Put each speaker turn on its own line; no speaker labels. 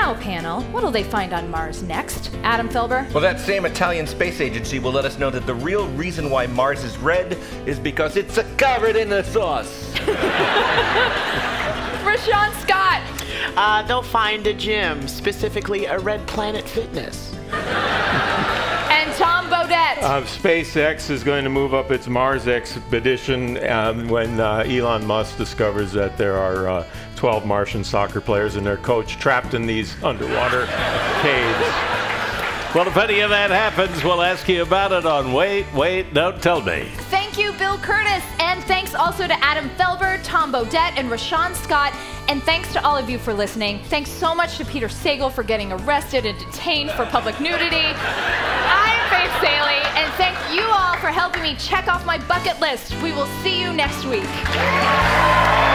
Now, panel, what'll they find on Mars next? Adam Felber?
Well, that same Italian space agency will let us know that the real reason why Mars is red is because it's covered in the sauce.
Rashawn Scott?
They'll find a gym, specifically a Red Planet Fitness.
And Tom Bodette?
SpaceX is going to move up its Mars expedition when Elon Musk discovers that there are 12 Martian soccer players and their coach trapped in these underwater caves.
Well, if any of that happens, we'll ask you about it on Wait, Don't Tell Me.
Thank you, Bill Curtis. And thanks also to Adam Felber, Tom Bodette, and Rashawn Scott. And thanks to all of you for listening. Thanks so much to Peter Sagal for getting arrested and detained for public nudity. I'm Faith Salie, and thank you all for helping me check off my bucket list. We will see you next week.